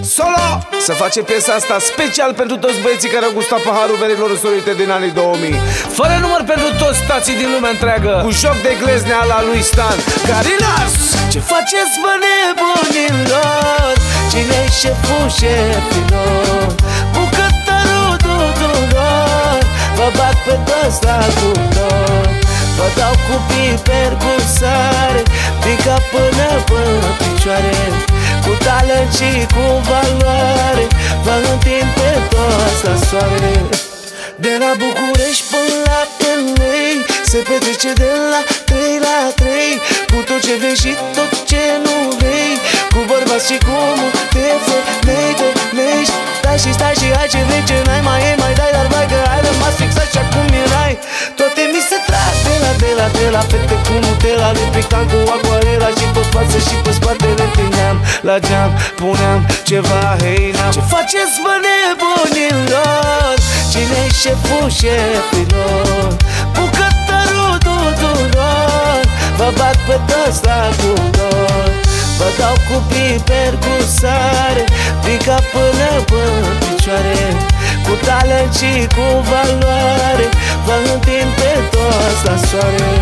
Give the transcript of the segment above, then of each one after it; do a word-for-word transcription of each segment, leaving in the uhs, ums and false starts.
Solo! Să face piesa asta special pentru toți băieții care au gustat paharul verilor însorite din anii două mii. Fără număr pentru toți stații din lumea întreagă, cu joc de gleznea la lui Stan. Carinas! Ce faceți, bă, nebunilor? Cine-i șeful șefilor? Bucătărul tuturor, vă bag pe toți la cuptor. Vă dau cu piper, cu sare, pică până până picioare. Cu talent și cu valoare, vă întind pe toți la soare. De la București până la Pelei, se petrece de la trei la trei. Cu tot ce vrei și tot ce nu vrei, cu bărbați și cu multe femei. Femei, stai și stai și ai ce vrei, ce n-ai mai e, mai dai. Dar vai că ai rămas fix așa cum erai. Toate mi se trag de la, de la, de la fete cu Nutella, le picam cu acuarela și pe față și pe spate le tindeam. La geam puneam ceva, hei, n-am. Ce faceți, bă, nebunilor? Cine-i șeful șefilor? Bucătărul tuturor, vă bag pe toți la cuptor. Vă dau cu piper, cu sare, pică până până picioare. Cu talent și cu valoare, vă întind pe toți la soare.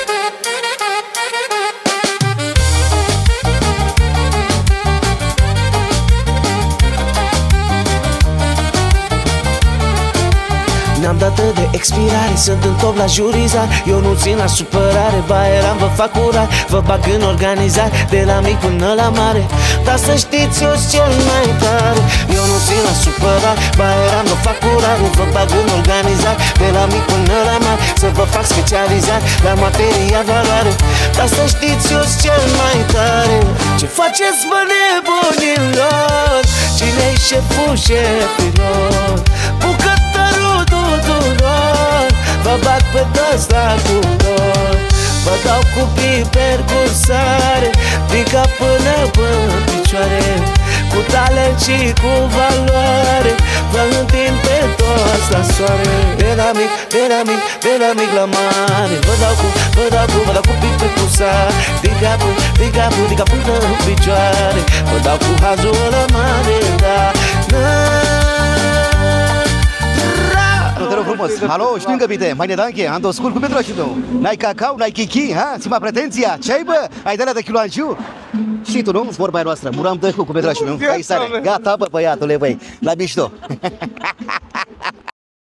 Ne-am dat de expirare, sunt în top la jurizat. Eu nu țin la supărare, ba eram, vă fac curat. Vă bag în organizat, de la mic până la mare. Dar să știți, eu sunt cel mai tare. Eu nu țin la supărare, ba eram, vă fac curare. Vă bag în organizat, de la mic până la mare. Să vă fac specializat la materia valoare. Dar să știți, eu sunt cel mai tare. Ce faceți, bă, nebunilor? Cine-i șeful șefilor? Bucătărul tuturor, vă bag pe toți la cuptor. Vă dau cu piper, cu sare, pică până până picioare. Cu talent și cu valoare, vă întind pe toți la soare. De la mic, de la mic, de la mic la mare. Vă dau cu, vă dau cu, vă dau cu piper, cu sare. Pică până, pică până, pică până în picioare. Vă dau cu hazul la mare, da, na. Te rog frumos, alo, știu încă bine, mai ne danche, am dos scurt cu Petroșul tău. N-ai cacao, n-ai chichi, ha? Ți-ma pretenția, ce-ai, bă? Ai de-alea de kiloanjiu? Și tu, nu? Vorba aia noastră, muram dăhcu cu Petroșul, nu? Hai sare, gata, bă, băiatule, băi, la mișto.